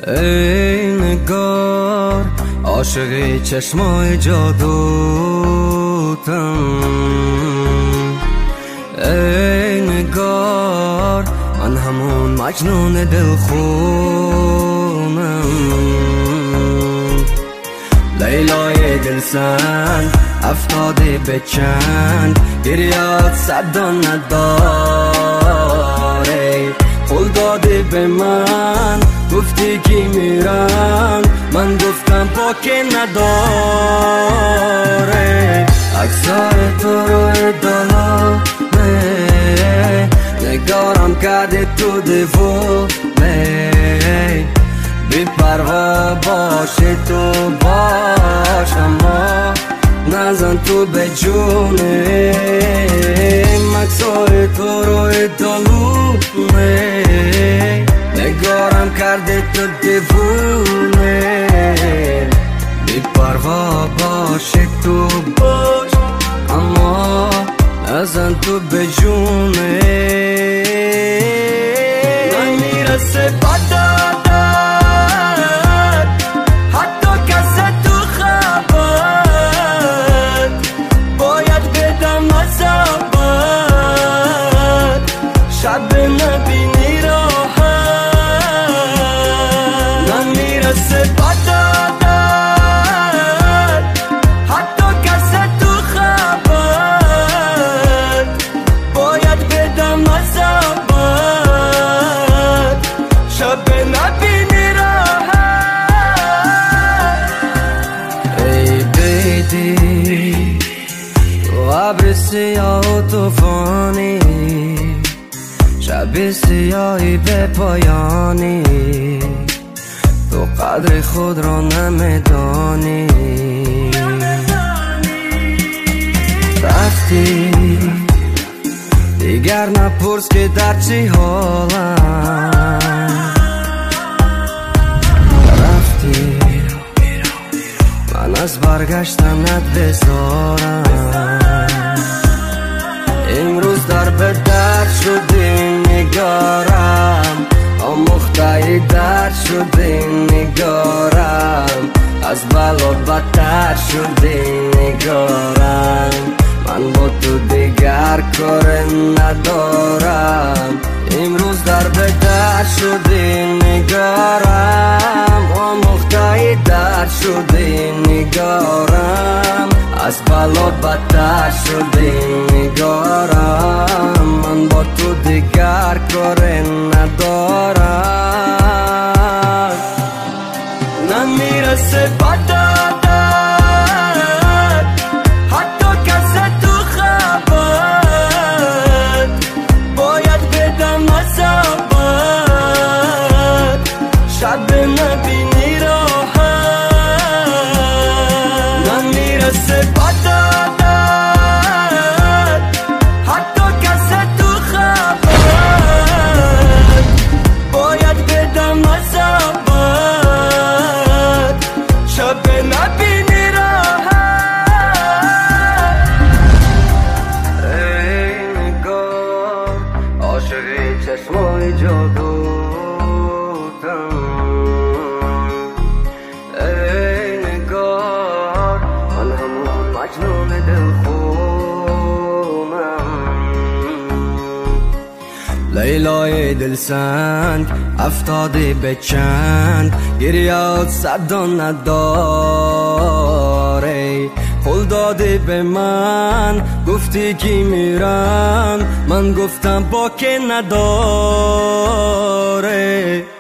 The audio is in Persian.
ای نگار عاشقی چشمای جادوتم، ای نگار من همون مجنون دلخونم. لیلای دلسنگ افتاده به چند، گریات صدا نداره. قول داده به من گفتی که میرم، من گفتم پاکه نداره. عکسای تو روی دلمه، نگارم کرده تو دیوونه. بی پروا باشه تو باش، اما نزن تو به جونه. عکسای تو روی دلمه، نگارم کرده تو دیوونه. بی پروا باشه تو باش، اما نزن تو به جونه. نمیرسه بدادت حتی کسی تو خبر، باید بدم عذابت شب نبینی راحت. نمیرسه بدادت حتی کسی تو خبر، باید بدم عذابت شب نبینی راحت. ای بیدی تو ابر سیاه و توفانی، شب سیاهی به پایانی، تو قدر خود را نمیدانی. رفتی دیگر نپرس که در چی حالم، رفتی من از برگشتنت بزارم. امروز در به در شدی نگارم، آموختهی در شدی نگارم. از بلا بدتر شدی نگارم، من با تو دیگر کار ندارم. امروز در به در شدی نگارم، آموختهی در شدی نگارم. از بلا بدتر شدی نگارم، من با تو دیگر کار ندارم. نمیرسه بدادت حتی کسی تو خبر، باید بدم عذابت شب نبینی راحت. نمیرسه بدادت حتی کسی تو خبر، باید بدم عذابت شب نبینی راحت. ای نگار عاشقی چشمای جادوتم، ای نگار من همون مجنون دلخونم. لیلای دلسنگ افتاده به چند، گریات صدا نداره. قول داده به من گفتی که میرم، من گفتم باکه نداره.